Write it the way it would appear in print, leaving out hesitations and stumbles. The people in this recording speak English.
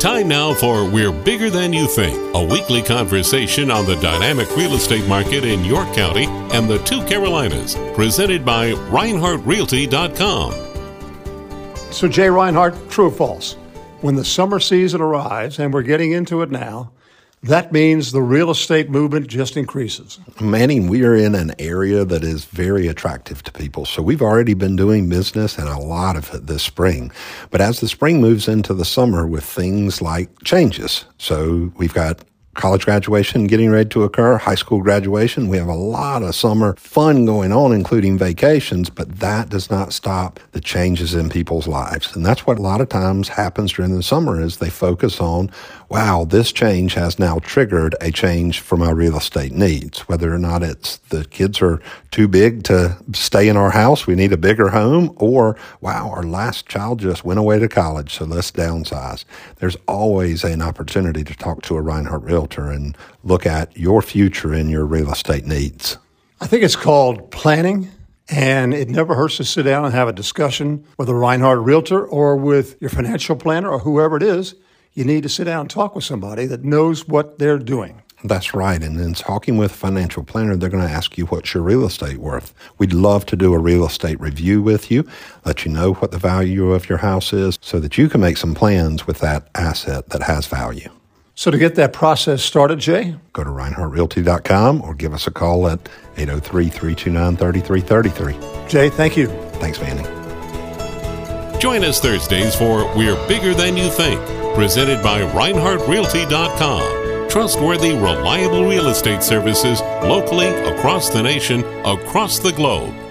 Time now for We're Bigger Than You Think, a weekly conversation on the dynamic real estate market in York County and the two Carolinas, presented by ReinhardtRealty.com. So Jay Reinhardt, true or false? When the summer season arrives, and we're getting into it now, that means the real estate movement just increases. Manning, we are in an area that is very attractive to people. So we've already been doing business and a lot of it this spring. But as the spring moves into the summer with things like changes, so we've got college graduation getting ready to occur, high school graduation. We have a lot of summer fun going on, including vacations, but that does not stop the changes in people's lives. And that's what a lot of times happens during the summer is they focus on, wow, this change has now triggered a change for my real estate needs. Whether or not it's the kids are too big to stay in our house, we need a bigger home, or wow, our last child just went away to college, so let's downsize. There's always an opportunity to talk to a Reinhardt Realtor and look at your future and your real estate needs. I think it's called planning, and it never hurts to sit down and have a discussion with a Reinhardt Realtor or with your financial planner or whoever it is. You need to sit down and talk with somebody that knows what they're doing. That's right. And in talking with a financial planner, they're going to ask you what's your real estate worth. We'd love to do a real estate review with you, let you know what the value of your house is so that you can make some plans with that asset that has value. So to get that process started, Jay? Go to ReinhardtRealty.com or give us a call at 803-329-3333. Jay, thank you. Thanks, Manny. Join us Thursdays for We're Bigger Than You Think, presented by ReinhardtRealty.com. Trustworthy, reliable real estate services locally, across the nation, across the globe.